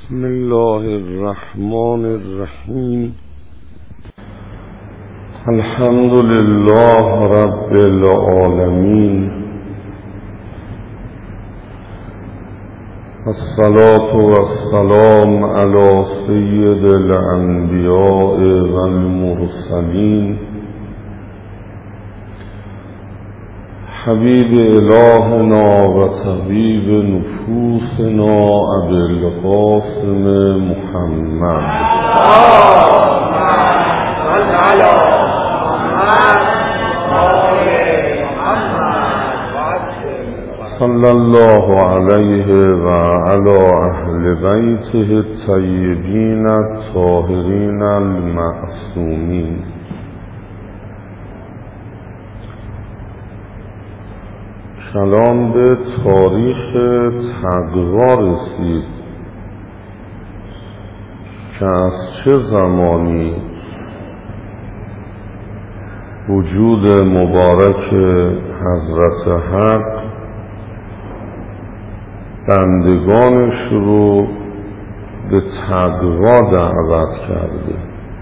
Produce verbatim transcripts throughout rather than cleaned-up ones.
بسم الله الرحمن الرحیم. الحمد لله رب العالمین، الصلاة والسلام علی سید الانبیاء والمرسلین، حبیب الهنا و طبیب نفوسنا ابی القاسم محمد صلی الله علیه و علی اهل بیته الطیبین الطاهرین المعصومین. کلام به تاریخ تقوا رسید که از چه زمانی وجود مبارک حضرت حق بندگانش رو به تقوا دعوت کرده،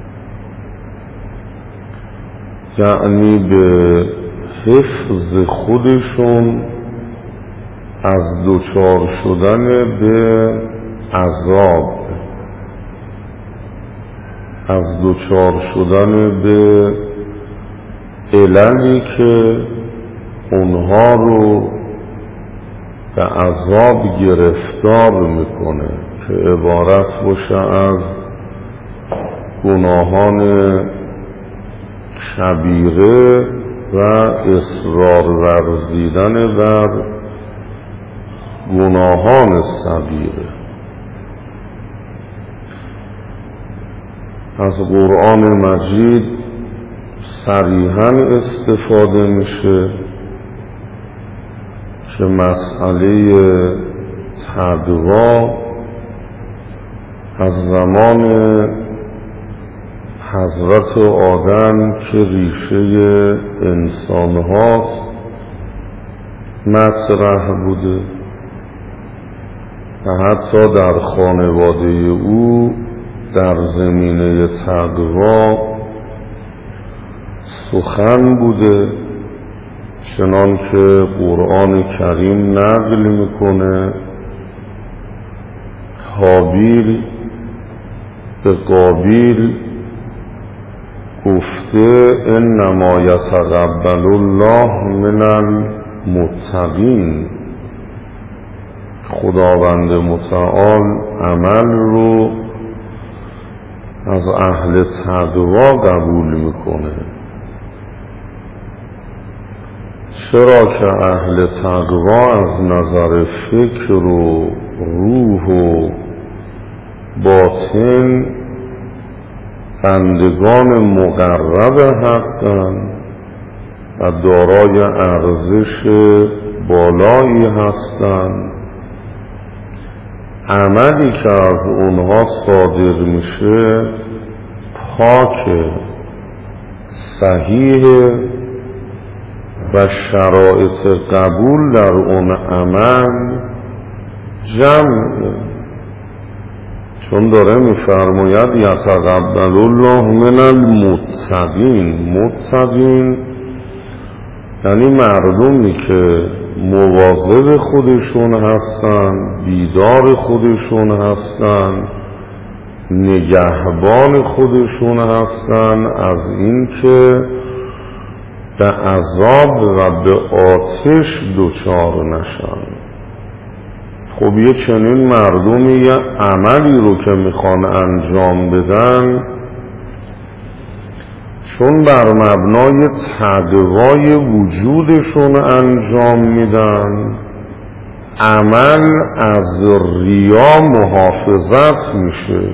یعنی به حفظ خودشون از دچار شدن به عذاب، از دچار شدن به عللی که اونها رو به عذاب گرفتار میکنه، که عبارت باشه از گناهان کبیره و اصرار ورزیدن بر گناهان صغیره. از قرآن مجید صریحاً استفاده میشه که مسئله تقوا از زمان حضرت آدم که ریشه انسان هاست مطرح بوده و حتی در خانواده او در زمینه تقوا سخن بوده، چنان که قرآن کریم نقل میکنه هابیل به قابیل گفته انما یتقبل الله من المتقین، خداوند متعال عمل رو از اهل تقوا قبول میکنه. چرا که اهل تقوا از نظر فکر و روح و باطن بندگان مقرب حقن و دارای ارزش بالایی هستند. عملی که از اونها صادر میشه پاک، صحیح و شرایط قبول در اون عمل جمع، چون داره میفرماید یتقبل الله من المتقین. متقین یعنی مردمی که مواظب خودشون هستن، بیدار خودشون هستن، نگهبان خودشون هستن از این که به عذاب و به آتش دچار نشن. خب یه چنین مردمی یه عملی رو که میخوان انجام بدن، چون بر مبنای تقوای وجودشون انجام میدن، عمل از ریا محافظت میشه،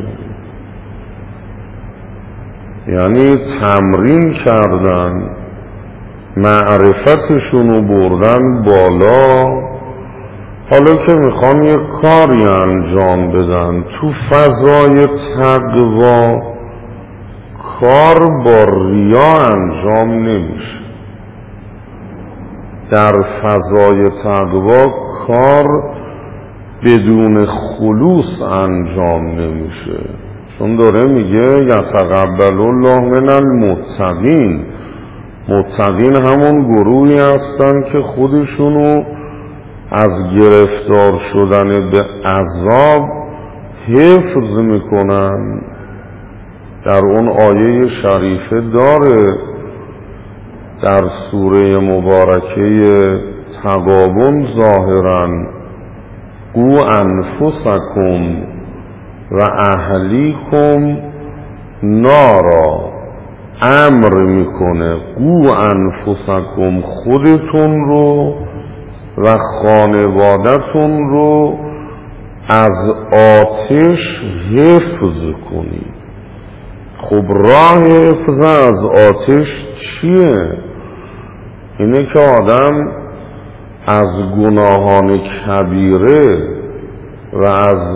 یعنی تمرین کردن، معرفتشون رو بردن بالا. حالا که میخوان یه کاری انجام بدن تو فضای تقوا، کار با ریا انجام نمیشه. در فضای تقوا کار بدون خلوص انجام نمیشه. چون داره میگه یتقبل الله من المتقین. متقین همون گروهی هستن که خودشونو از گرفتار شدن به عذاب حفظ میکنن. در اون آیه شریفه داره در سوره مبارکه تغابن ظاهراً قو انفسکم و اهلیکم نارا، امر میکنه قو انفسکم، خودتون رو و خانوادتون رو از آتش حفظ کنید. خب راه حفظ از آتش چیه؟ اینه که آدم از گناهان کبیره و از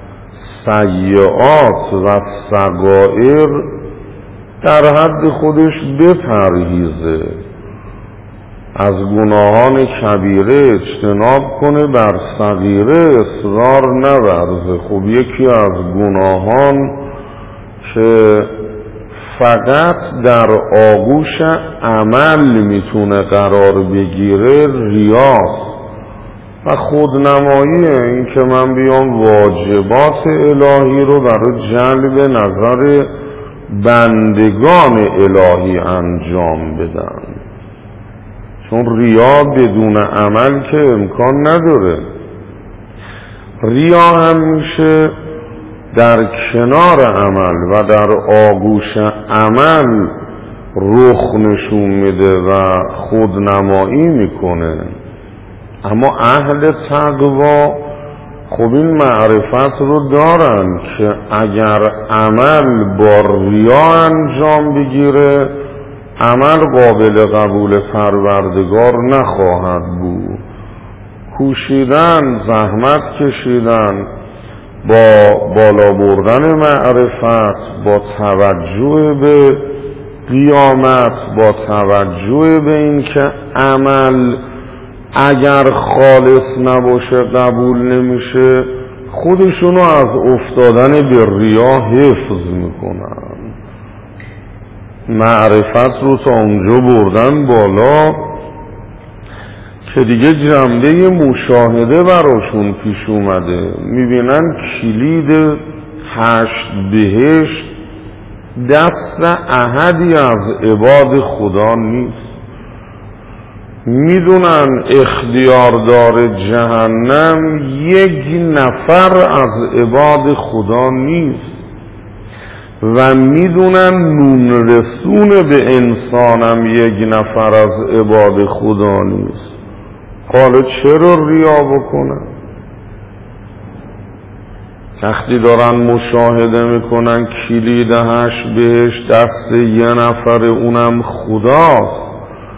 سیئات و صغائر در حد خودش بپرهیزه، از گناهان کبیره اجتناب کنه، بر صغیره اصرار نورزه. خب یکی از گناهان که فقط در آغوش عمل میتونه قرار بگیره ریاست و خودنماییه. این که من بیام واجبات الهی رو برای جلب نظر بندگان الهی انجام بدم، چون ریا بدون عمل که امکان نداره. ریا هم میشه در کنار عمل و در آغوش عمل رخ نشون میده و خودنمایی میکنه. اما اهل تقوا خب این معرفت رو دارن که اگر عمل با ریا انجام بگیره، عمل قابل قبول پروردگار نخواهد بود. کوشیدن، زحمت کشیدن با بالا بردن معرفت، با توجه به قیامت، با توجه به این که عمل اگر خالص نباشه قبول نمیشه، خودشونو از افتادن به ریا حفظ میکنن. معرفت رو تا اونجا بردن بالا که دیگه جنبه مشاهده براشون پیش اومده. میبینن کلید هشت بهشت دست احدی از عباد خدا نیست. میدونن اختیاردار جهنم یک نفر از عباد خدا نیست و میدونن نون رسون به انسانم یک نفر از عباد خدا نیست. حالا چرا ریا بکنن؟ وقتی دارن مشاهده میکنن کلید هشت بهشت دست یه نفر اونم خداست،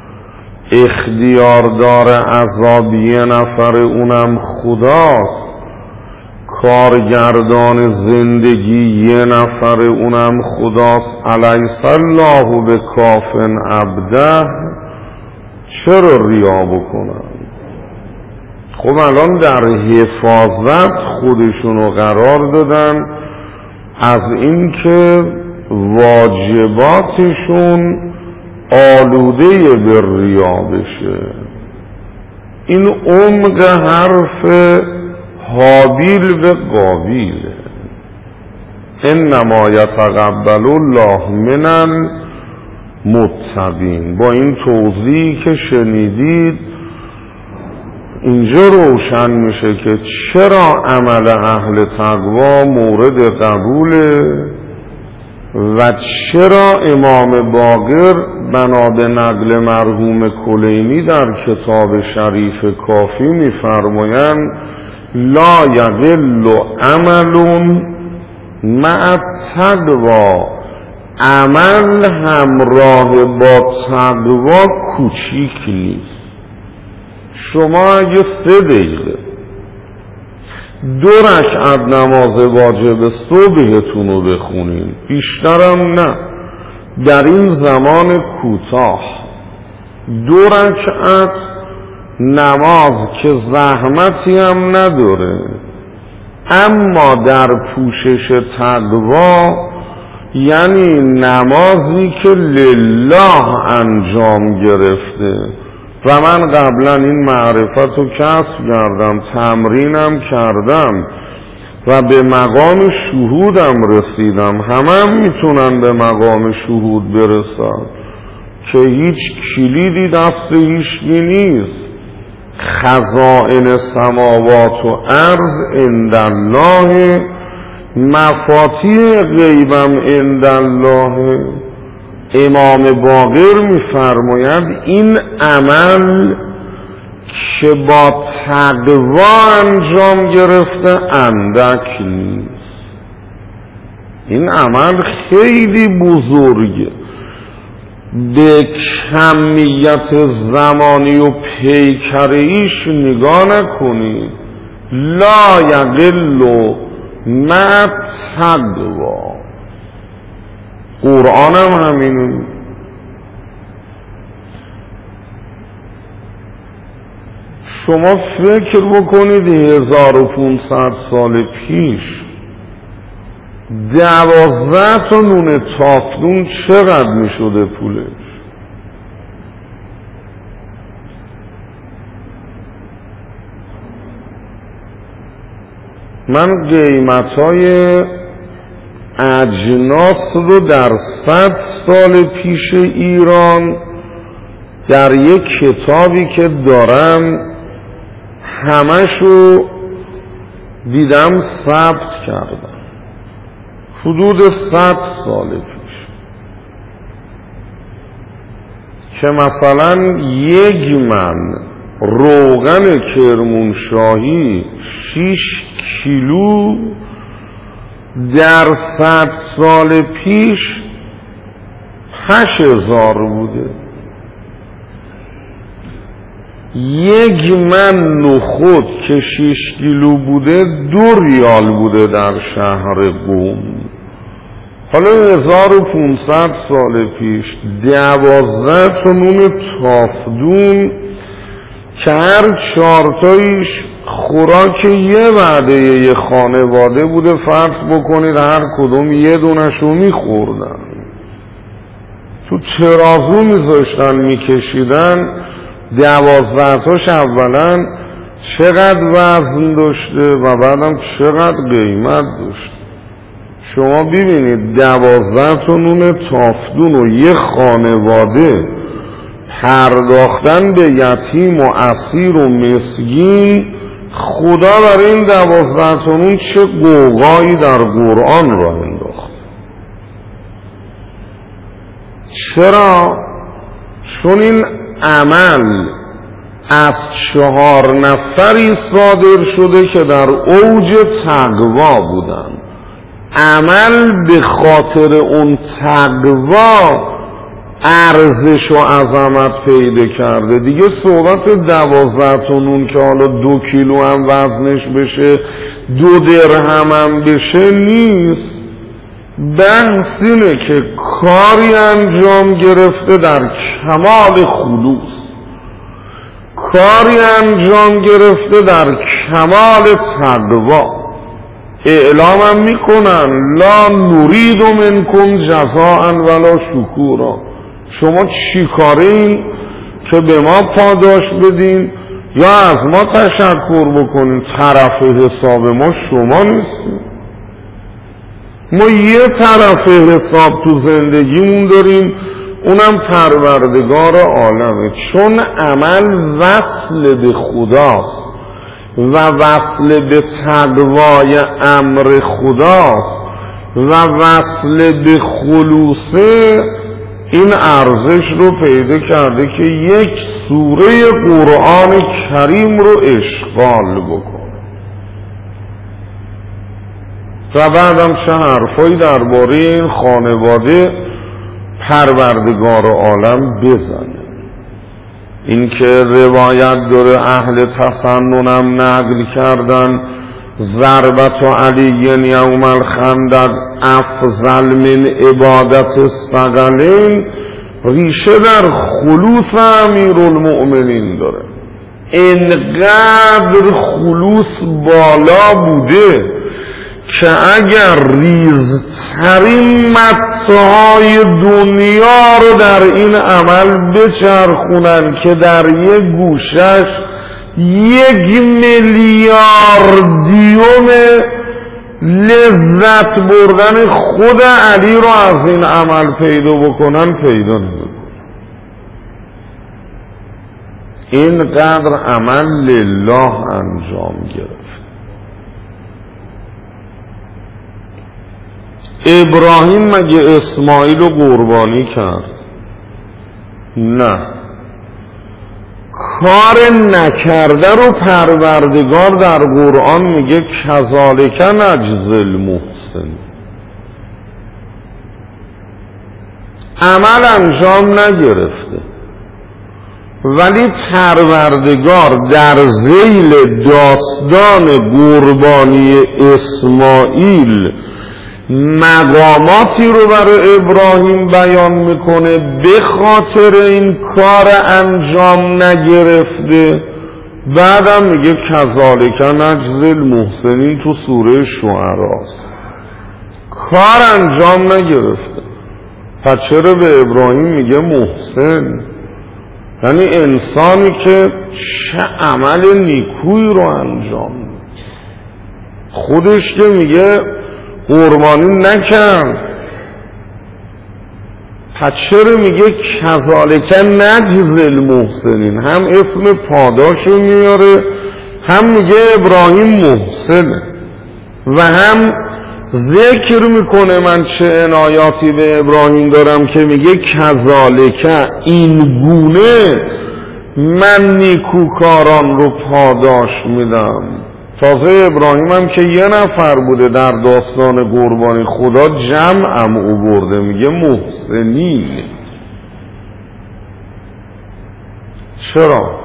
اختیاردار عذاب یه نفر اونم خداست، کارگردان زندگی یه نفر اونم خداست، الیس الله به کافن عبده، چرا ریا بکنن؟ خب الان در حفاظت خودشونو قرار دادن از اینکه واجباتشون آلوده به ریا بشه. این عمق حرف حابیل به قابیل، انما یتقبل الله من المتقین. با این توضیحی که شنیدید اینجا روشن میشه که چرا عمل اهل تقوا مورد قبوله و چرا امام باقر بنا به نقل مرحوم کلینی در کتاب شریف کافی میفرمایند لا یقل عمل مع تقوا، عمل همراه با تقوا کوچیک نیست. شما اگه سه دقیقه دو رکعت نماز واجب صبحتون رو بخونین، بیشترم نه، در این زمان کوتاه دو رکعت نماز که زحمتی هم نداره، اما در پوشش تقوا یعنی نمازی که لله انجام گرفته و من قبلا این معرفت رو کسب کردم، تمرینم کردم و به مقام شهودم رسیدم. همه هم میتونن به مقام شهود برسن که هیچ کلیدی دست هیچکی نیست. خزائن سماوات و ارض عند الله، مفاتیح غیبم عند الله. امام باقر میفرماید این عمل که با تقوا انجام گرفته اندک نیست. این عمل خیلی بزرگه، به کمیت زمانی و پیکریش نگاه نکنید. لا یقل مع تقوا. قرآن هم همین. شما فکر بکنید هزار و پونصد سال پیش دوازده تا نون تافدون چقدر می شده پولش؟ من قیمتای اجناس رو در صد سال پیش ایران در یک کتابی که دارم همشو دیدم ثبت کردم، حدود صد سال پیش، که مثلا یک من روغن کرمانشاهی شیش کیلو در صد سال پیش هشت هزار بوده. یک من نخود که شیش کیلو بوده دو ریال بوده در شهر قم. حالا هزار و پونصد سال پیش دوازده تا نون تافدون که هر چهارتاییش خوراک یه وعده یه خانواده بوده، فرض بکنید هر کدوم یه دونشو میخوردن، تو ترازو میذاشتن میکشیدن. دوازده تاش اولا چقدر وزن داشته و بعدم چقدر قیمت داشته. شما ببینید دوازده تا نون تافدون و یه خانواده پرداختن به یتیم و اسیر و مسکین، خدا برای این دوازده تا نون چه قوقایی در قرآن را انداخت. چرا؟ چون این عمل از چهار نفری صادر شده که در اوج تقوا بودن. عمل به خاطر اون تقوا ارزش و عظمت پیدا کرده. دیگه صحبت دوازده تا نون که حالا دو کیلو هم وزنش بشه، دو درهم هم بشه نیست. بحث اینه که کاری انجام گرفته در کمال خلوص، کاری انجام گرفته در کمال تقوا. اعلامم میکنن لا نرید منکم جزاء ولا شکورا. شما چی کارین که به ما پاداش بدین یا از ما تشکر بکنین؟ طرف حساب ما شما نیستیم. ما یه طرف حساب تو زندگیمون داریم، اونم پروردگار عالمه. چون عمل وصل به خداست و وصل به تقوای امر خداست و وصل به خلوصه، این ارزش رو پیدا کرده که یک سوره قرآن کریم رو اشغال بکنه. و بعدم چه حرفایی درباره این خانواده پروردگار عالم بزنه. این که روایت داره اهل تسننم نقل کردن ضربت علی یوم الخندق افضل من عبادت الثقلین، ریشه در خلوص امیرالمؤمنین داره. اینقدر خلوص بالا بوده که اگر ریزترین متاعهای دنیا رو در این عمل بچرخونن که در یک گوشش یک میلیاردیوم لذت بردن خود علی رو از این عمل پیدا بکنن پیدا نمیکنن. اینقدر عمل لله انجام گرفت. ابراهیم مگه اسماعیل رو قربانی کرد؟ نه. کار نکرده رو پروردگار در قرآن میگه کذالک نجزی المحسنین. عمل انجام نگرفته ولی پروردگار در ذیل داستان قربانی اسماعیل مقاماتی رو برای ابراهیم بیان میکنه به خاطر این کار انجام نگرفته. بعدم میگه کذالک نجزی المحسنین تو سوره شعراء. کار انجام نگرفته پس چرا به ابراهیم میگه محسن؟ یعنی انسانی که چه عمل نیکویی رو انجام میده. خودش که میگه قربانی نکرد پس چرا میگه کذالک نجزی المحسنین؟ هم اسم پاداشو میاره هم میگه ابراهیم محسنه و هم ذکر میکنه من چه عنایاتی به ابراهیم دارم که میگه کذالک این گونه من نیکوکاران رو پاداش میدم. تازه ابراهیم هم که یه نفر بوده در داستان قربانی خدا جمعم او برده میگه محسنین. چرا؟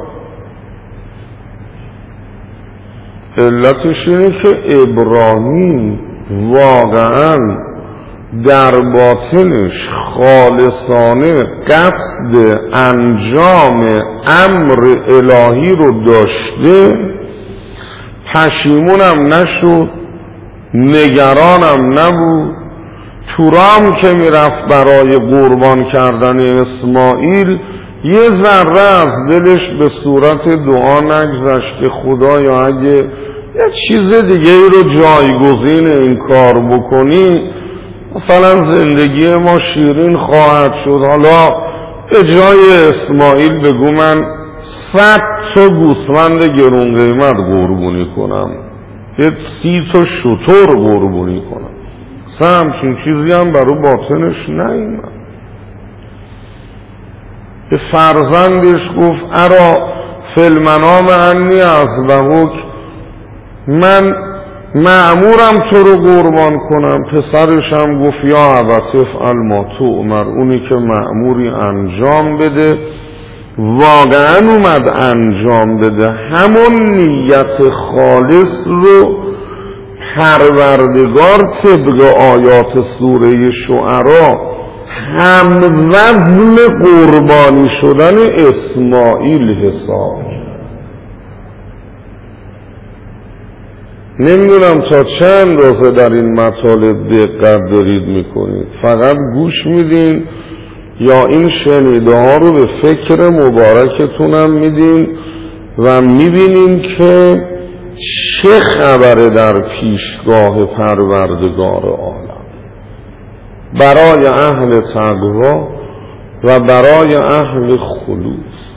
علتش اینه که ابراهیم واقعا در باطنش خالصانه قصد انجام امر الهی رو داشته، پشیمونم نشد، نگرانم نبود. تورام که میرفت برای قربان کردن اسماعیل یه ذره از دلش به صورت دعا نگذشت که خدایا اگه یه چیز دیگه ای رو جایگزین این کار بکنی مثلا زندگی ما شیرین خواهد شد، حالا به جای اسماعیل بگو من صد تا گوسفند گرون قیمت قربونی کنم، یه سی تا شتر قربونی کنم. اصلا همچین چیزی هم برای باطنش نیامد. به فرزندش گفت ارا فی المنام انی اذبحک، من مأمورم تو رو قربان کنم. پسرش هم گفت یا ابت افعل ما تؤمر، اونی که مأموری انجام بده. واقعا اومد انجام بده. همون نیت خالص رو پروردگار طبق آیات سوره شعراء هم وزن قربانی شدن اسماعیل حساب. نمیدونم تا چند روزه در این مطالب دقت دارید میکنید، فقط گوش میدین یا این شنیده ها رو به فکر مبارکتونم میدین و میبینین که چه خبره در پیشگاه پروردگار عالم برای اهل تقوا و برای اهل خلوص.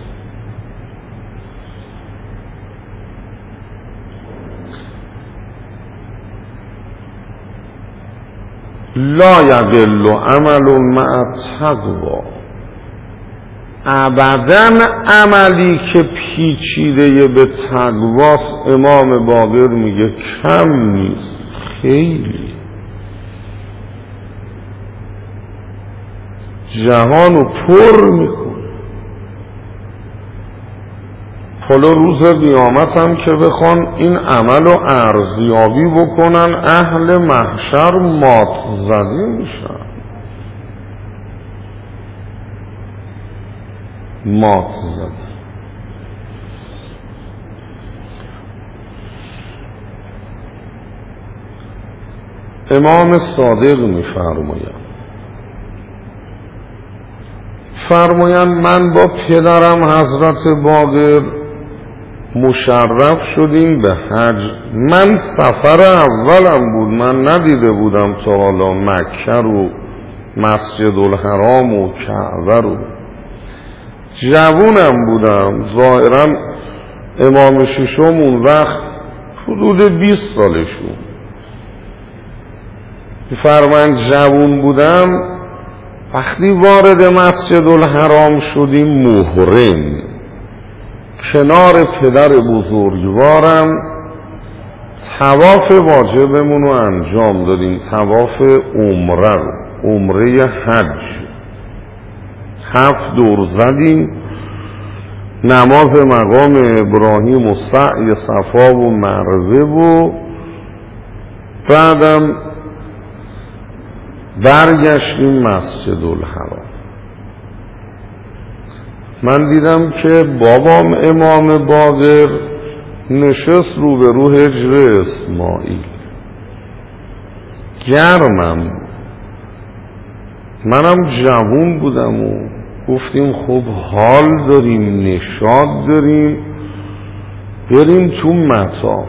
لا یقل عمل مع التقوا، ابداً عملی که پیچیده به تقواست امام باقر میگه کم نیست، خیلی. جهانو پر میکنه. حالا روز قیامت هم که بخوان این عمل رو ارزیابی بکنن اهل محشر مات زده میشن، مات زده. امام صادق می‌فرمایند فرمایند من با پدرم حضرت باقر مشرف شدیم به حج. من سفر اولم بود، من ندیده بودم تا حالا مکه رو، مسجد الحرام و کعبه رو. جوونم بودم، ظاهرا امام ششم اون وقت حدود بیست سالشون. فرمان جوون بودم، وقتی وارد مسجد الحرام شدیم محرم کنار پدر بزرگوارم طواف واجبمون رو انجام دادیم، طواف عمره رو، عمره حج. هفت دور زدیم، نماز مقام ابراهیم و سعی صفا و مروه و بعدم برگشتیم مسجد الحرام. من دیدم که بابام امام باقر نشست رو به رو حجر اسماعیل. گرمم، منم جوون بودم و گفتیم خب حال داریم، نشاط داریم، بریم تو مطاف.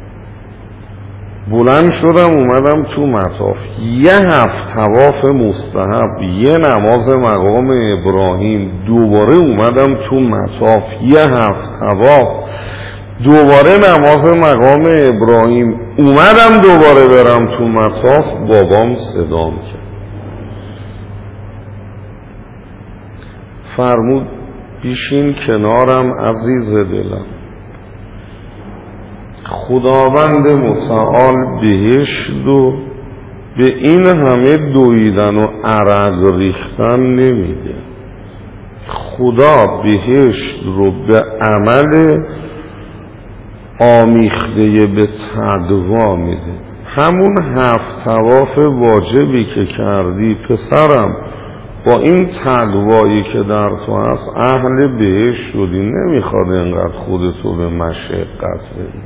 بلند شدم اومدم تو مطاف، یه هفت طواف مستحب، یه نماز مقام ابراهیم، دوباره اومدم تو مطاف، یه هفت طواف، دوباره نماز مقام ابراهیم، اومدم دوباره برم تو مطاف. بابام صدام کرد، فرمود بیشین کنارم عزیز دلم، خداوند متعال بهشت و به این همه دویدن و عرق ریختن نمیده. خدا بهشت رو به عمل آمیخته به تقوا میده. همون هفت طواف واجبی که کردی پسرم، با این تقوایی که در تو هست اهل بهشت شدی، نمیخواد اینقدر خودتو به مشقت بدی.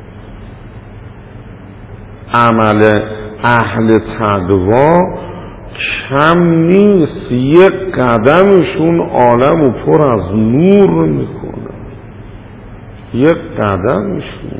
عمل اهل تقوا کم نیست، یک قدمشون عالمو پر از نور میکنه، یک قدمشون.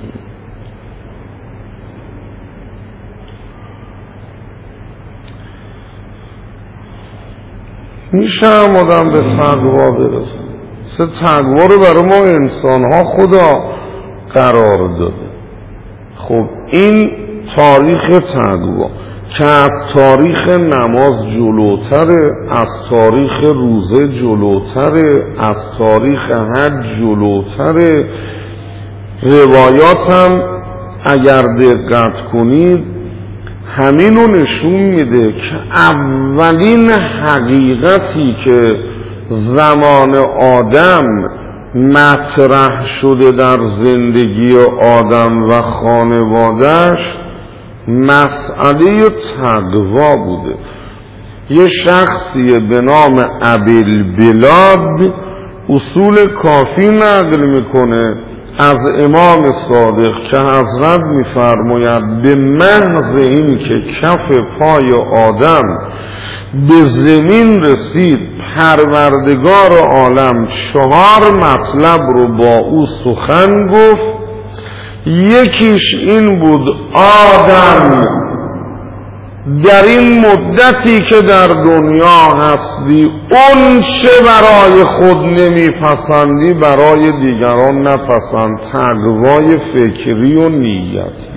میشه هم آدم به تقوا برسه. سه تقوا رو برای ما انسان ها خدا قرار داده. خب این تاریخ تقوا که از تاریخ نماز جلوتره، از تاریخ روزه جلوتره، از تاریخ حج جلوتره. روایات هم اگر دقت کنید همینو نشون میده که اولین حقیقتی که زمان آدم مطرح شده در زندگی آدم و خانوادهش مسئله تقوا بوده. یه شخصی به نام ابوالبلاد اصول کافی نقل میکنه از امام صادق که حضرت میفرماید به محض این که کف پای آدم به زمین رسید، پروردگار عالم چهار مطلب رو با او سخن گفت. یکیش این بود: آدم در این مدتی که در دنیا هستی اون چه برای خود نمیپسندی برای دیگران نپسند. تقوای فکری و نیتی.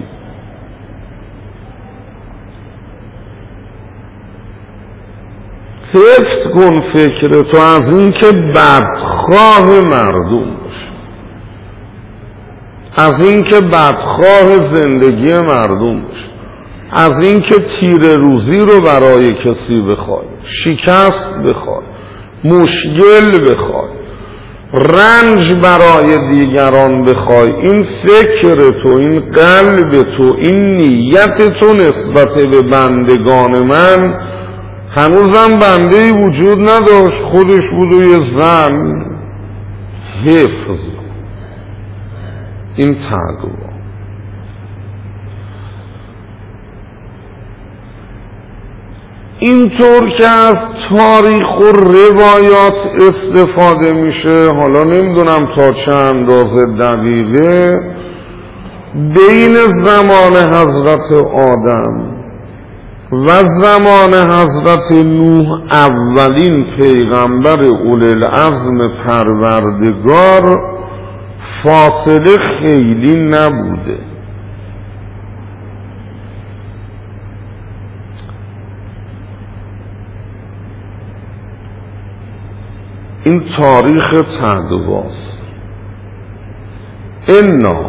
حفظ کن فکر تو از این که بدخواه مردم باشی، از این که بدخواه زندگی مردم باشی، از این که تیر روزی رو برای کسی بخوای، شکست بخوای، مشکل بخوای، رنج برای دیگران بخوای. این فکر تو، این قلب تو، این نیت تو نسبت به بندگان من، هنوزم بندهی وجود نداشت، خودش بود و یه زن. حفظ این تقوا. اینطور که از تاریخ و روایات استفاده میشه، حالا نمیدونم تا چه اندازه دقیقه، بین زمان حضرت آدم و زمان حضرت نوح اولین پیغمبر اولوالعزم پروردگار فاصله خیلی نبوده. این تاریخ تدواست. انا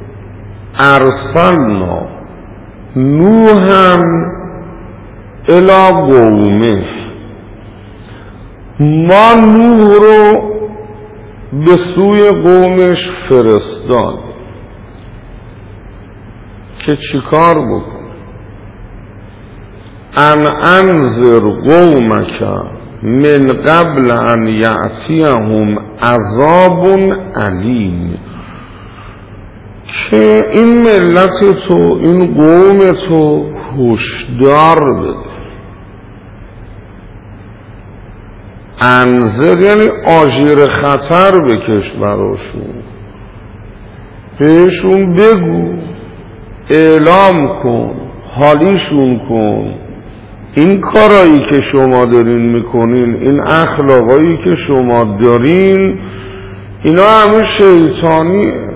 ارسلنا نوحا الی قومه، ما نوح رو به سوی قومش فرستاد که چیکار بکن؟ ان انذر قومک من قبل ان یأتیهم عذاب علیم، که این ملت تو، این قوم تو هشدار بده. انذر یعنی آژیر خطر بکش براشون، بهشون بگو، اعلام کن، حالیشون کن این کارایی که شما دارین میکنین، این اخلاقایی که شما دارین، اینا همه شیطانیه.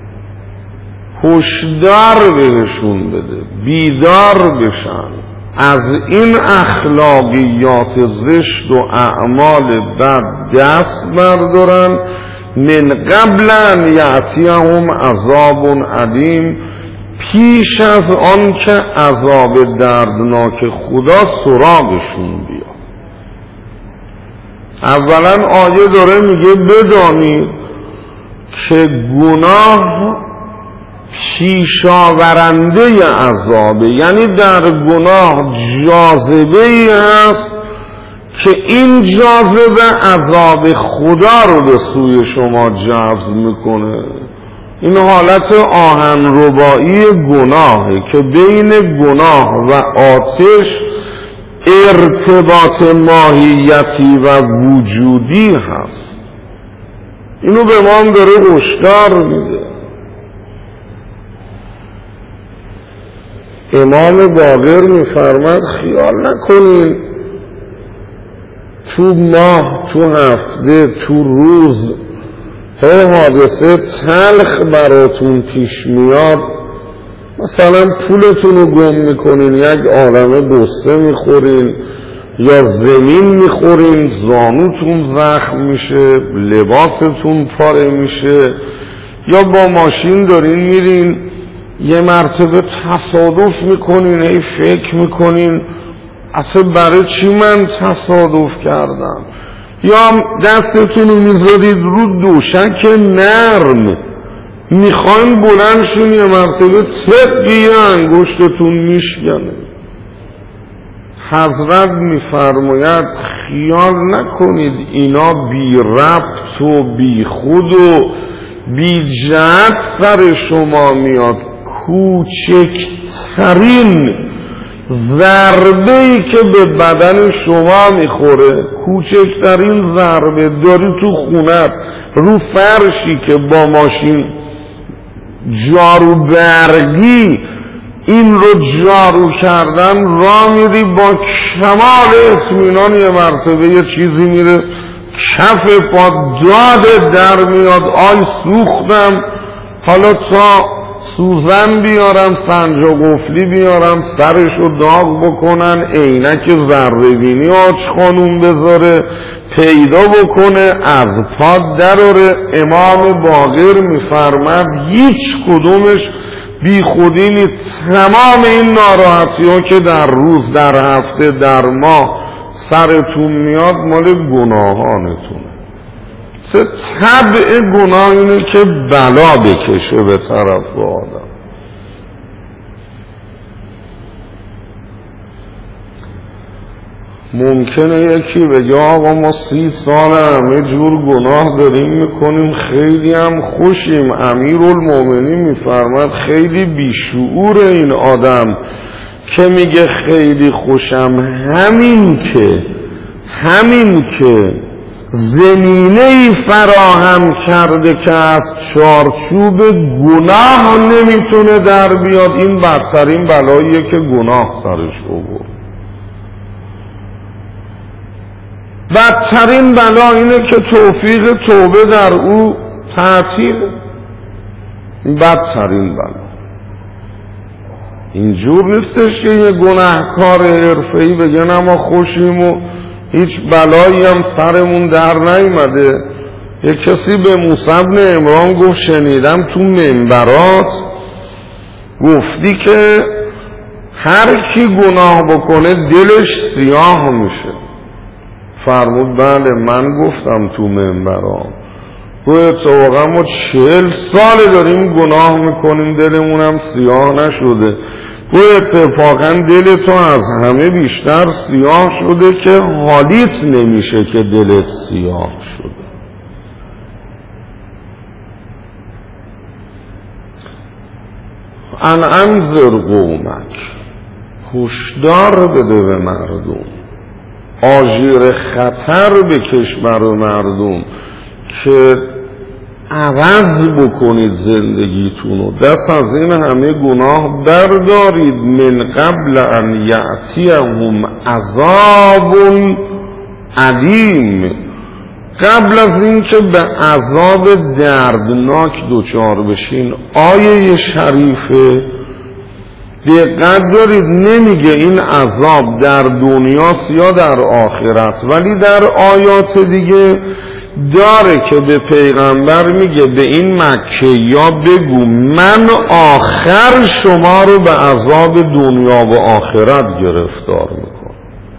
هشدار بهشون بده، بیدار بشن، از این اخلاقیات زشت و اعمال بد دست بردارن. من قبل ان یأتیهم عذاب علیم، پیش از آن که عذاب دردناک خدا سراغشون بیاد. اولا آیه داره میگه بدانید که گناه پیشاورنده عذابه، یعنی در گناه جاذبه ای هست که این جاذبه عذاب خدا رو به سوی شما جذب میکنه. این حالت آهن ربایی گناهه که بین گناه و آتش ارتباط ماهیتی و وجودی هست. اینو به ما هم داره هشدار میده. امام باقر میفرماد خیال نکنین تو ماه، تو هفته، تو روز هر حادثه تلخ براتون پیش میاد، مثلا پولتون رو گم میکنین، یک عالمه گسته میخورین یا زمین میخورین، زانوتون زخم میشه، لباستون پاره میشه، یا با ماشین دارین میرین یه مرتبه تصادف میکنین، هی فکر میکنین اصلا برای چی من تصادف کردم، یا دستتون رو میذارید رو دوشک نرم میخواین بلند شون، یه مرتبه تقی انگشتتون میشکنه. حضرت میفرماید خیال نکنید اینا بی ربط و بی خود و بی جهت سر شما میاد. کوچکترین ضربه‌ای که به بدن شما میخوره، کوچکترین ضربه داری تو خونت رو فرشی که با ماشین جارو برگی این رو جارو کردن، را میری با کمال اطمینان، یه مرتبه یه چیزی میره کف پا، داد در میاد، آی سوختم، حالا تا سوزن بیارم، سنج و قفلی بیارم، سرشو داغ بکنن، عینک ذره بینی آج خانوم بذاره پیدا بکنه، از پا دراره. امام باقر میفرمد هیچ کدومش بی خودی نیست. تمام این ناراحتی ها که در روز، در هفته، در ماه سرتون میاد مال گناهانتونه. طبع گناه اینه که بلا بکشه به طرف آدم. ممکنه یکی بگه آقا ما سی سال همه جور گناه داریم میکنیم، خیلی هم خوشیم. امیرالمومنین میفرماد خیلی بیشعور این آدم که میگه خیلی خوشم همین که همین که زمینه‌ای فراهم کرده که از چارچوب گناه نمیتونه در بیاد، این بدترین بلاییه که گناه سرش آورد. بدترین بلا اینه که توفیق توبه در او تعطیل. بدترین بلا اینجور نیستش که یه گناهکار حرفه‌ای بگه نه ما خوشیم و هیچ بلایی هم سرمون در نیامده. یه کسی به موسی بن عمران گفت شنیدم تو منبرات گفتی که هر کی گناه بکنه دلش سیاه میشه. فرمود بله من گفتم تو منبرات. تو اتفاقا ما چهل سال داریم گناه میکنیم دلمونم سیاه نشده. تو اتفاقا دل تو از همه بیشتر سیاه شده که حالیت نمیشه که دلت سیاه شده. ان انذر قومک، هشدار بده به مردم، آژیر خطر به کشور و مردم که عوض بکنید زندگیتونو، دست از این همه گناه بردارید. من قبل ان یأتیهم عذاب علیم، قبل از این که به عذاب دردناک دچار بشین. آیه شریفه دقت دارید نمیگه این عذاب در دنیاست یا در آخرت، ولی در آیات دیگه داره که به پیغمبر میگه به این مکه یا بگو من آخر شما رو به عذاب دنیا و آخرت گرفتار میکنم،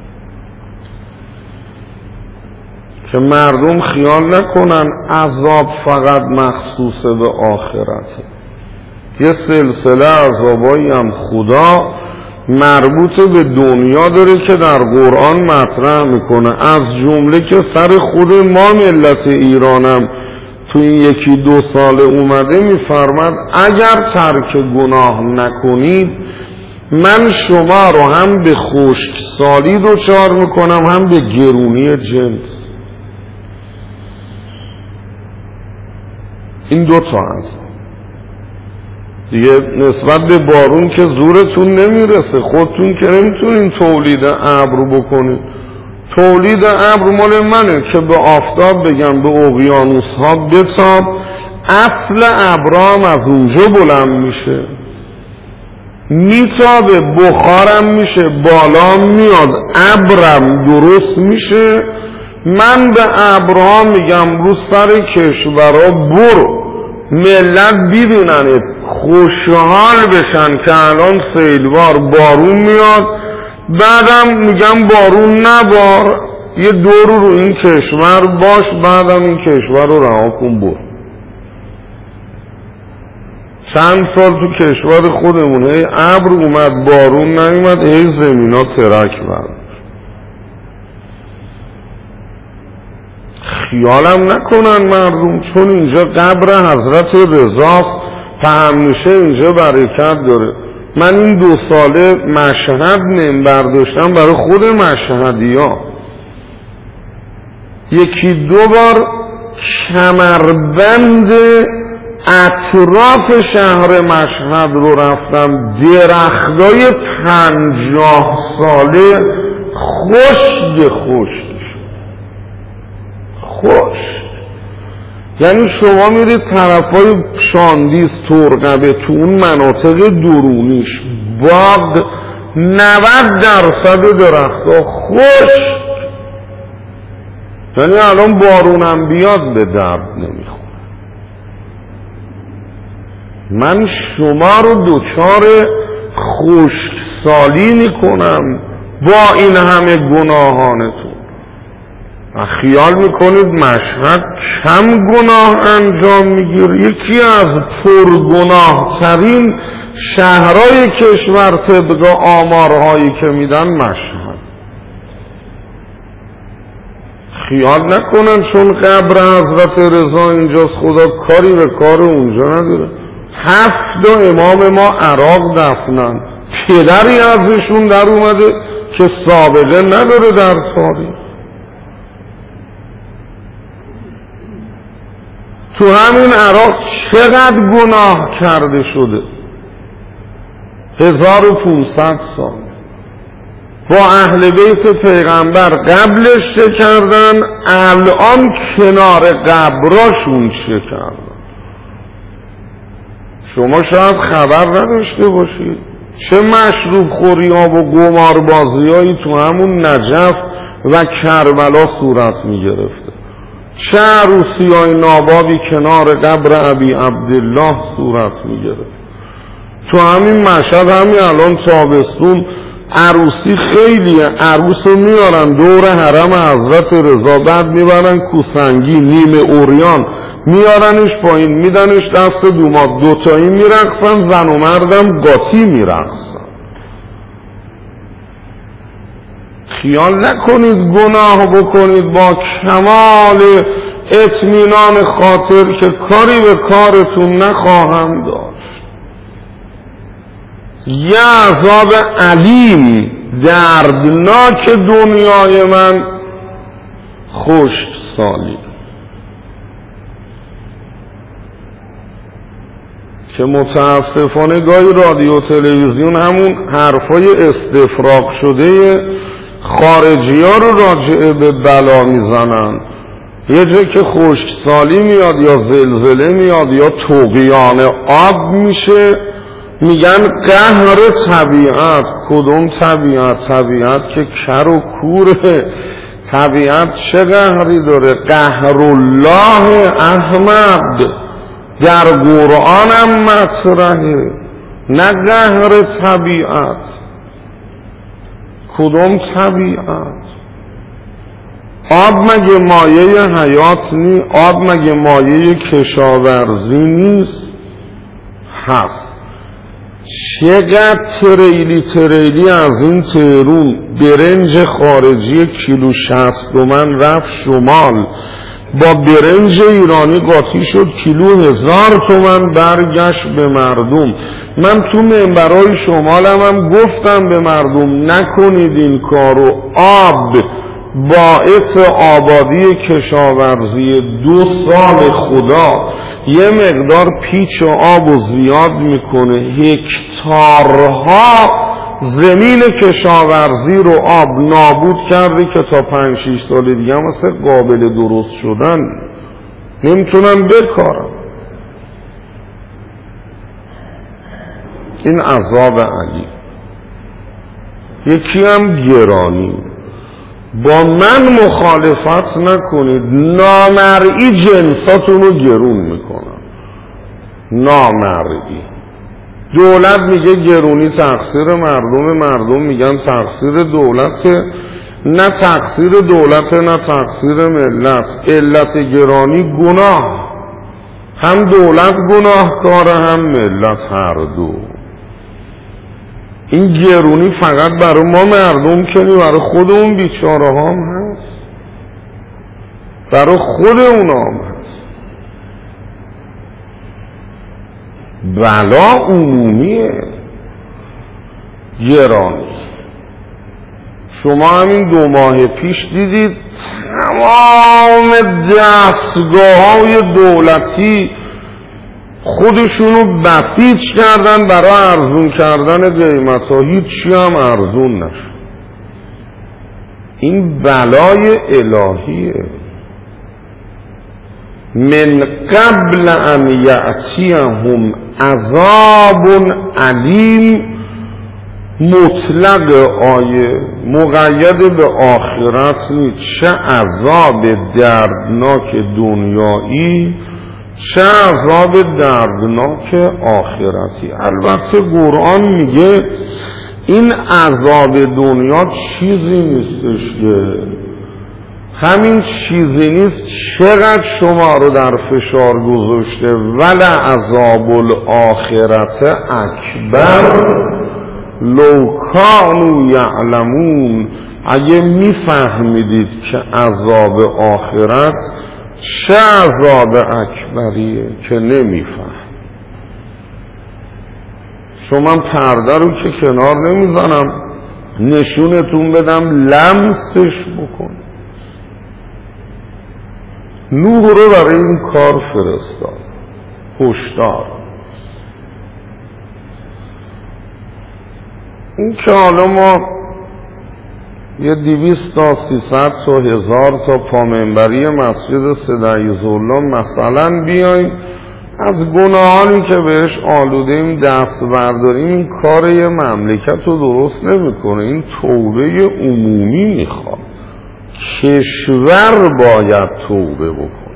که مردم خیال نکنن عذاب فقط مخصوص به آخرته. یه سلسله عذابایی هم خدا مربوط به دنیا داره که در قرآن مطرح میکنه، از جمله که سر خود ما ملت ایرانم تو این یکی دو سال اومده. میفرماد اگر ترک گناه نکنید من شما رو هم به خشکسالی دچار میکنم هم به گرونی جنس. این دو تا هست دیگه. نسبت به بارون که زورتون نمیرسه، خودتون که نمیتونین تولید ابر بکنید. تولید ابر مال منه که به آفتاب بگم به اقیانوس ها بتاب، اصل ابرام از اونجا بلند میشه، میتابه، بخارم میشه، بالا میاد، ابرم درست میشه. من به ابرها میگم رو سر کشورها برو، ملت ببیننت خوشحال بشن که الان سیلوار بارون میاد. بعدم میگم بارون نبار، یه دور رو این کشور باش، بعدم این کشور رو رها کن برو. چند سال تو کشور خودمون هی ابر اومد بارون نیومد، هی زمینا ترک برد. خیالم نکنن مردم چون اینجا قبر حضرت رضاست تا همیشه اینجا برکت داره. من این دو ساله مشهد منبر داشتم برای خود مشهدی ها، یکی دو بار کمربند اطراف شهر مشهد رو رفتم، درختای پنجاه ساله خشک خشک خوش. یعنی شما میرید طرفای شاندیز، ترقبه، تو اون مناطق درونیش باغ نود درصد درختها خوش، یعنی الان بارونم بیاد به درد نمیخوره. من شما رو دچار خشکسالی میکنم با این همه گناهانتون. خیال میکنید مشهد کم گناه انجام میگیره؟ یکی از پرگناه ترین شهرهای کشور طبق آمارهایی که میدن مشهد. خیال نکنن چون قبر حضرت رضا اینجاست خدا کاری به کار اونجا نداره. هفت امام ما عراق دفنن، پدری ازشون در اومده که سابقه نداره در تاریخ. تو همین عراق چقدر گناه کرده شده، هزار و پونصد سال با اهل بیت پیغمبر قبلش چه کردن، الان کنار قبراشون چه کردن. شما شاید خبر نداشته باشید چه مشروب خوری ها و قمار بازی هایی تو همون نجف و کربلا صورت می گرفته، چه عروسی های نابابی کنار قبر ابی عبدالله صورت می گرفت. تو همین مشهد همین الان تابستون عروسی خیلیه، عروس رو میارن دور حرم حضرت رضا، بعد میبرن کوسنگی نیمه اوریان میارنش پایین میدنش دست دوماد، دوتایی میرقصن، زن و مردم قاطی میرقصن. خیال نکنید گناه بکنید با کمال اطمینان خاطر که کاری به کارتون نخواهم داشت. یه عذاب علیم دردناک دنیای من خشک سالی که متاسفانه گاهی رادیو تلویزیون همون حرفای استفراغ شده خارجی ها رو راجع به بلا میزنن. یه جایی که خشک سالی میاد یا زلزله میاد یا طغیان آب میشه میگن قهر طبیعت. کدوم طبیعت؟ طبیعت که کر و کوره. طبیعت چه قهری داره؟ قهر الله احمد در قرآن هم مطرحه، نه قهر طبیعت. کدوم طبیعت؟ آب مگه مایه حیات نی؟ آب مگه مایه کشاورزی نیست؟ هست. چقدر تریلی تریلی از این تهرون برنج خارجی کیلو شصت تومن رفت شمال، با برنج ایرانی قاطی شد کیلو هزار تومن برگشت به مردم. من تو منبرهای شمالم هم گفتم به مردم نکنید این کارو. آب باعث آبادی کشاورزی دو سال خدا یه مقدار پیچ و آب و زیاد میکنه، هکتارها زمین کشاورزی رو آب نابود کرده که تا پنج شیش سال دیگه هم مثل قابل درست شدن نمیتونن بکارن. این عذاب علی. یکی هم گرانی. با من مخالفت نکنید، نامرئی جنساتون رو گرون میکنن. نامرئی. دولت میگه گرونی تقصیر مردم، مردم میگن تقصیر دولته. نه تقصیر دولته نه تقصیر ملت. علت گرانی گناه، هم دولت گناهکاره هم ملت، هر دو. این گرونی فقط برای ما مردم کنی، برای خود اون بیچاره هم هست، برای خود اونا هم هست. بلا عمومیه گرانی. شما همین دو ماه پیش دیدید تمام دستگاه های دولتی خودشونو بسیج کردن برای ارزون کردن قیمت ها، هیچی هم ارزون نشد. این بلای الهیه. من قبل ان یأتیهم عذاب علیم، مطلق آیه مقید به آخرت نیست. چه عذاب دردناک دنیایی چه عذاب دردناک آخرتی. البته قرآن میگه این عذاب دنیا چیزی نیستش که همین چیزی نیست، چقدر شما رو در فشار گذاشته. ول عذاب الاخرت اکبر لو کانوا یعلمون. اگه میفهمیدید که عذاب آخرت چه عذاب اکبریه که نمیفهم. چون من پرده رو که کنار نمیزنم، نشونتون بدم لمسش بکن. نوح رو برای این کار فرستاد. هشدار. این که حالا ما یه دویست تا سیصد تا هزار تا پامنبری مسجد سید عیاض‌الله مثلا بیایم از گناهانی که بهش آلوده‌ایم دست برداریم، این کار یه مملکت رو درست نمیکنه. این توبه عمومی میخواد. کشور باید توبه بکنه،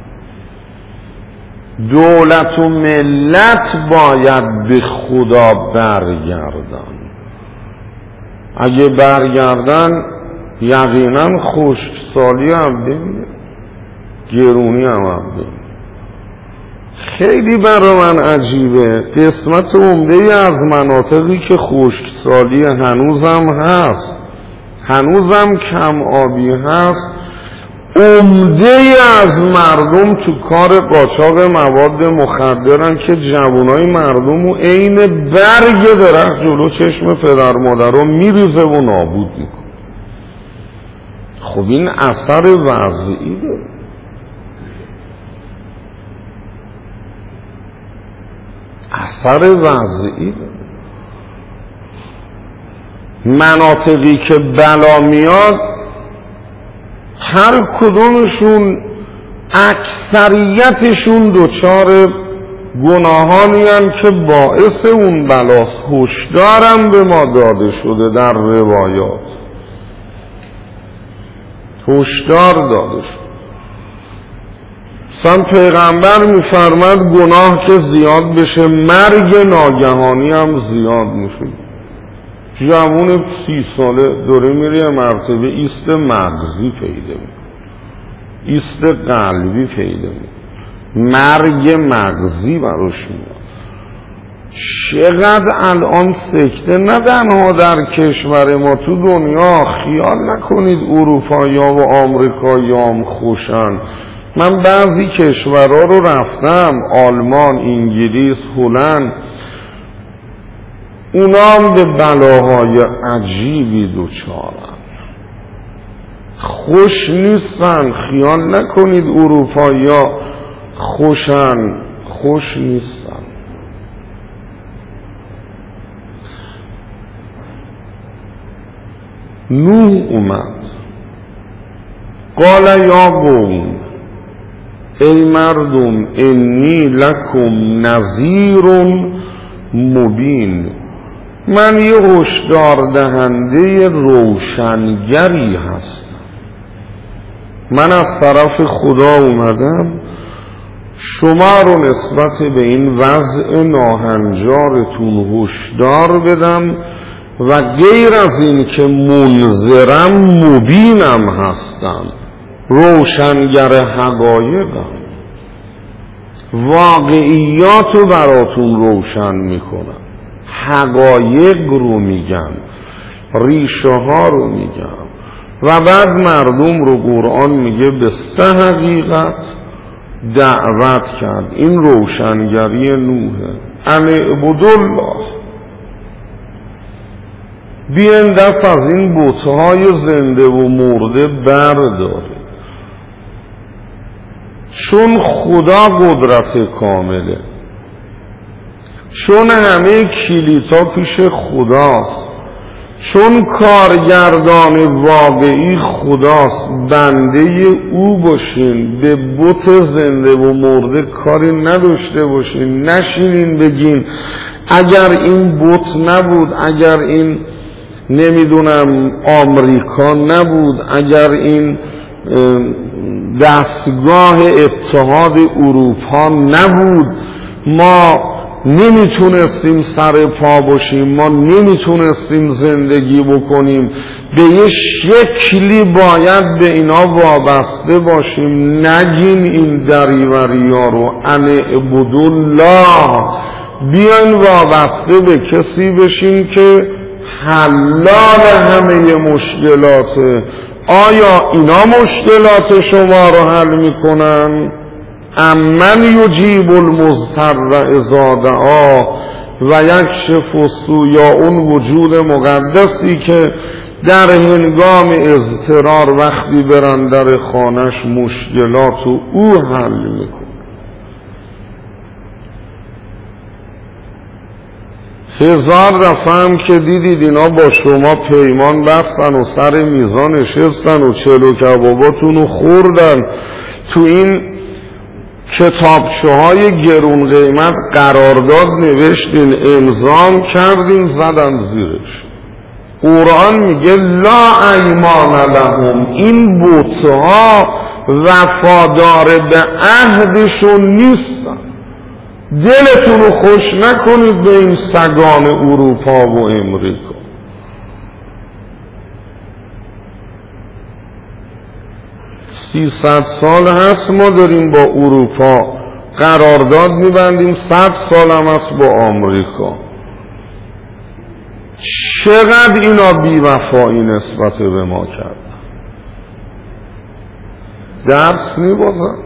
دولت و ملت باید به خدا برگردن. اگه برگردن یقینا خشکسالی هم بینه، گرونی هم هم بینه. خیلی برای من عجیبه قسمت عمده از مناطقی که خشکسالی هنوزم هست، هنوزم کم آبی هست، عمده از مردم تو کار قاچاق مواد مخدرن که جوانای مردم و عین برگ درخت جلو چشم پدر مادر رو میریزه و نابود میکنه. خب این اثر وضعی داره. اثر وضعی داره. مناطقی که بلا میاد هر کدومشون اکثریتشون دوچار گناهانی هستند که باعث اون بلاست. هشدارم به ما داده شده در روایات، هشدار داده شده. مثلا پیغمبر میفرماد گناه که زیاد بشه مرگ ناگهانی هم زیاد میشه. جوون سی ساله دوره میره مرتبه ایست مغزی پیدا میکنه، ایست قلبی پیدا میکنه، مرگ مغزی براش میاد. چقدر الان سکته نه تنها در کشور ما، تو دنیا. خیال نکنید اروپایی ها و آمریکایی هم خوشن. من بعضی کشورها رو رفتم، آلمان، انگلیس، هلند، اونا هم به بلاهای عجیبی دوچارن، خوش نیستن. خیال نکنید اروپایی ها خوشن، خوش نیستن. نوح اومد، قال یا قوم، ای مردم، انی لکم نذیر مبین، من یه هشدار دهنده روشنگری هستم. من از طرف خدا اومدم شما رو نسبت به این وضع ناهنجارتون هشدار بدم و غیر از این که منذرم مبینم هستم، روشنگر حقایقم، واقعیات رو براتون روشن میکنم، حقایق رو میگم، ریشه ها رو میگم. و بعد مردم رو قرآن میگه به سه حقیقت دعوت کرد. این روشنگری نوحه. ان اعبدوا الله، بیاین دست از این بت‌های زنده و مرده برداره، چون خدا قدرت کامله، چون همه کلیدها پیش خداست، چون کارگردان واقعی خداست. بنده او باشین، به بت زنده و مرده کاری نداشته باشین. نشینین بگین اگر این بت نبود، اگر این نمیدونم آمریکا نبود، اگر این دستگاه اتحاد اروپا نبود، ما نمیتونستیم سر پا باشیم، ما نمیتونستیم زندگی بکنیم. به یه شکلی باید به اینا وابسته باشیم. نگین این دریوری ها رو. ان اعبدوا الله، بیاین وابسته به کسی بشین که حلال همه مشکلاته. آیا اینا مشکلات شما رو حل میکنن؟ امن یجیب المضطر اذا دعا، و یکشف السوء، یا اون وجود مقدسی که در هنگام اضطرار وقتی برن در خانش مشکلات و او حل میکنه. هزار دفعه هم که دیدید اینا با شما پیمان بستن و سر میزان نشستن و چلو کباباتون رو خوردن، تو این کتابچه های گرون قیمت قرارداد نوشتین، امضا کردین، زدن زیرش. قرآن میگه لا ایمان لهم، این بتها وفادار به عهدشون نیستن. دلتون رو خوش نکنید به این سگان اروپا و امریکا. سیصد سال هست ما داریم با اروپا قرارداد میبندیم، صد سال هم هست با آمریکا. چقدر اینا بی‌وفایی نسبت به ما کردن. درس میبازن.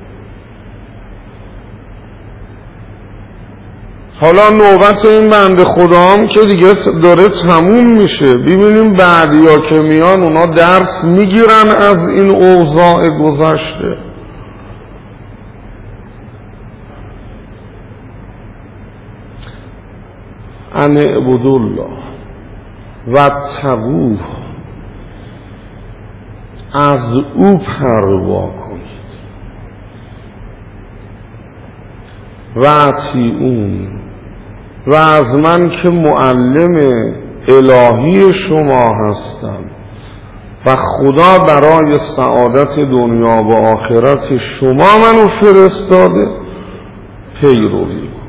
حالا نوبت این بنده خدا هم که دیگه داره تموم میشه، ببینیم بعدیا که میان اونا درس میگیرن از این اوضاع گذشته. ان اعبدوا الله واتقوه، از او پروا کنید، و اطیعون، و از من که معلم الهی شما هستم و خدا برای سعادت دنیا و آخرت شما منو فرستاده پیروی کن.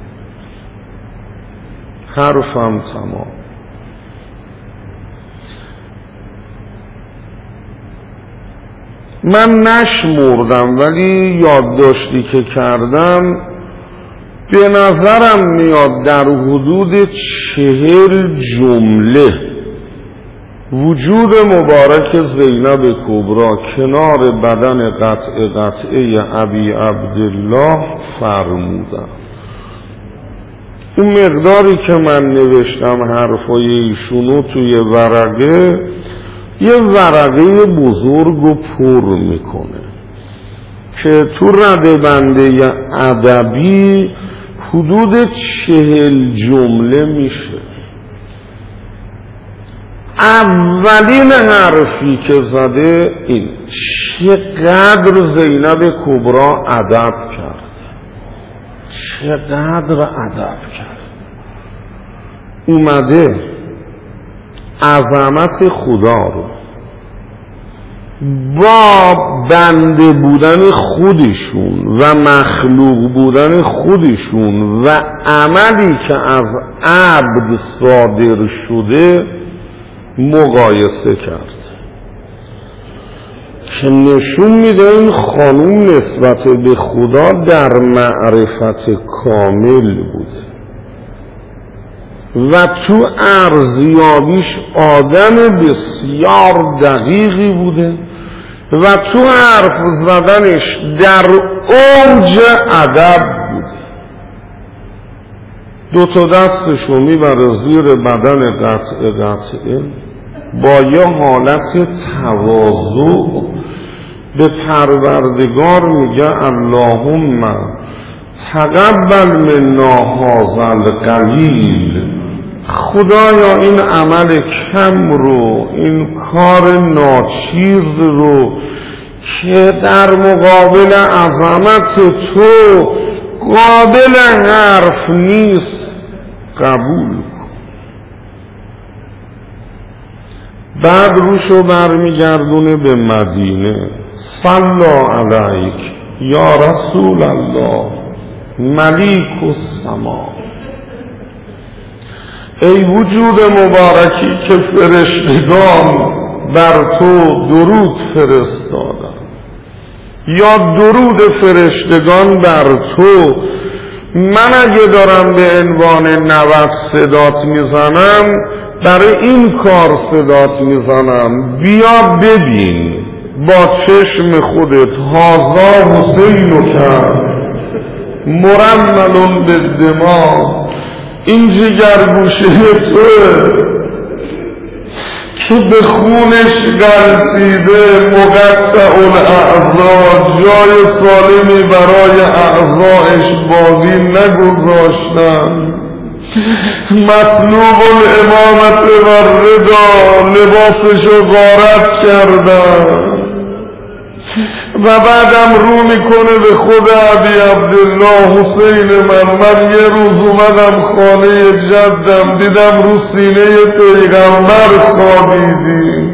حرفم تمام. من نشمردم ولی یادداشتی که کردم به نظرم میاد در حدود چهل جمله وجود مبارک زینب کبری کنار بدن قطع قطعه ابی عبدالله فرمودن. اون مقداری که من نوشتم حرفای ایشونو توی ورقه، یه ورقه بزرگ و پر میکنه که تو ردبنده ادبی حدود چهل جمله میشه. اولین حرفی که زده این چقدر زینب کبری ادب کرد، چقدر ادب کرد. اومده عظمت خدا رو با بنده بودن خودشون و مخلوق بودن خودشون و عملی که از عبد صادر شده مقایسه کرد که نشون میده این خانوم نسبت به خدا در معرفت کامل بوده و تو ارزیابیش آدم بسیار دقیقی بوده و تو حرف زدنش در اوج ادب بوده. دو تا دستشو میبره زیر بدن قطع قطعه با یه حالت تواضع به پروردگار میگه اللهم تقبل منا هذا القلیل، خدایا این عمل کم رو، این کار ناچیز رو که در مقابل عظمت تو قابل حرف نیست قبول کن. بعد روشو برمیگردونه به مدینه. صلی علیک یا رسول الله ملیک السما، ای وجود مبارکی که فرشتگان بر تو درود فرستادن، یا درود فرشتگان بر تو. من اگه دارم به عنوان نوت صدات میزنم برای این کار صدات میزنم، بیا ببین با چشم خودت هازا حسین رو کرد مرملون به دماغ این جگرگوشه توه که به خونش غلطیده، مقطع الاعضا، جای سالمی برای اعضایش باقی نگذاشتن. مسلوب الامامت و رضا، لباسشو غارت کردن و بعدم رو میکنه به خود ابی عبدالله حسین من. من یه روز اومدم خانه جدم، دیدم رو سینه پیغمبر خوابیدی،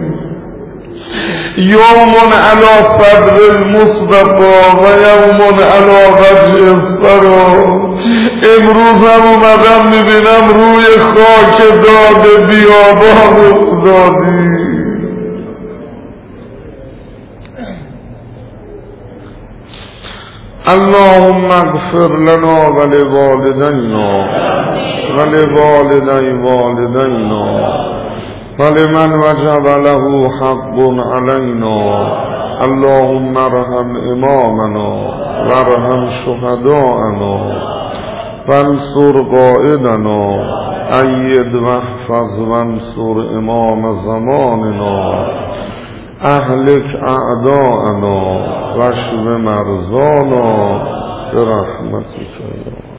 یوم علی صدر المصطفى و یوم علی وجه الثری. امروز هم اومدم میبینم روی خاک داد بیابان افتادی. اللهم اغفر لنا ولوالدينا ولوالدي والدينا ولمن وجب له حق علينا. اللهم ارحم امامنا وارحم شهداءنا وانصر قائدنا، ايد واحفظ وانصر امام زماننا، اهلك اعداءنا واشف مرضانا برحمتك.